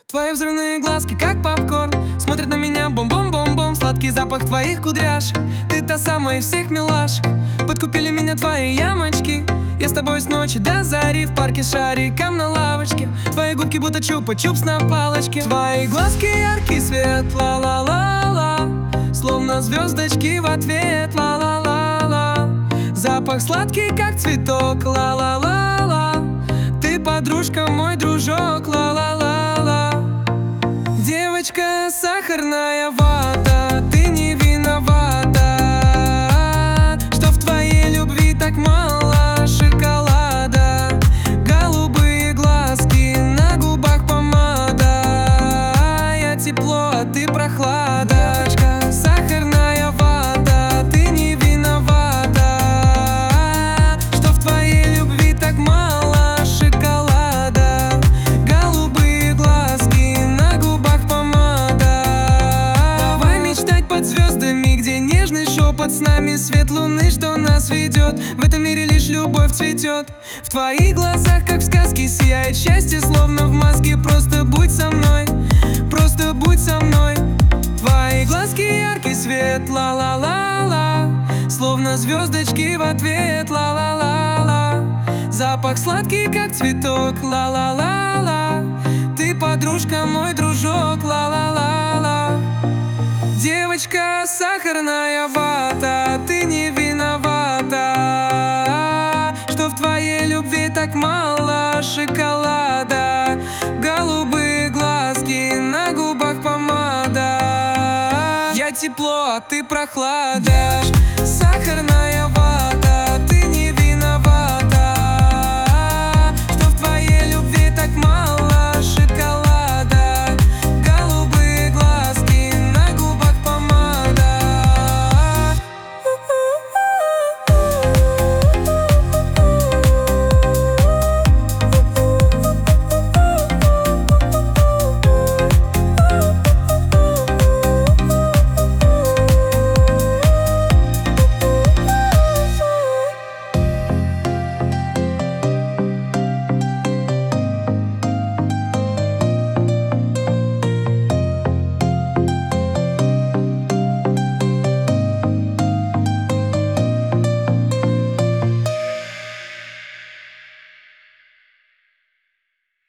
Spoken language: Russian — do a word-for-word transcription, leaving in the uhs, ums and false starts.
Твои взрывные глазки, как попкорн, смотрят на меня бом-бом-бом-бом. Сладкий запах твоих кудряш, ты та самая из всех милаш. Подкупили меня твои ямочки, я с тобой с ночи до зари в парке с шариком на лавочке. Твои губки будто чупа-чупс на палочке. Твои глазки яркий свет, ла-ла-ла-ла, словно звездочки в ответ, ла-ла-ла-ла. Запах сладкий, как цветок, ла-ла-ла-ла. Ты подружка, мой дружок, ла-ла-ла-ла. Девочка, сахарная вата, ты не виновата, что в твоей любви так мало шоколада. Голубые глазки, на губах помада, я тепло, а ты прохлада. Девочка, сахарная вата, ты не виновата, что в твоей любви так мало шоколада. Голубые глазки, на губах помада. Давай мечтать под звездами, где нежный шепот, с нами свет луны, что нас ведет. В этом мире лишь любовь цветет. В твоих глазах, как в сказке, сияет счастье, словно в маске. Просто будь со мной, просто будь со мной. Твои глазки яркий свет, ла-ла-ла-ла, словно звездочки в ответ, ла-ла-ла-ла. Запах сладкий, как цветок, ла-ла-ла-ла. Ты подружка, мой дружок, ла-ла-ла-ла. Девочка, сахарная вата, ты не виновата, что в твоей любви так мало шоколада. Голубые глазки, на губах помада, я тепло, а ты прохлада. Сахарная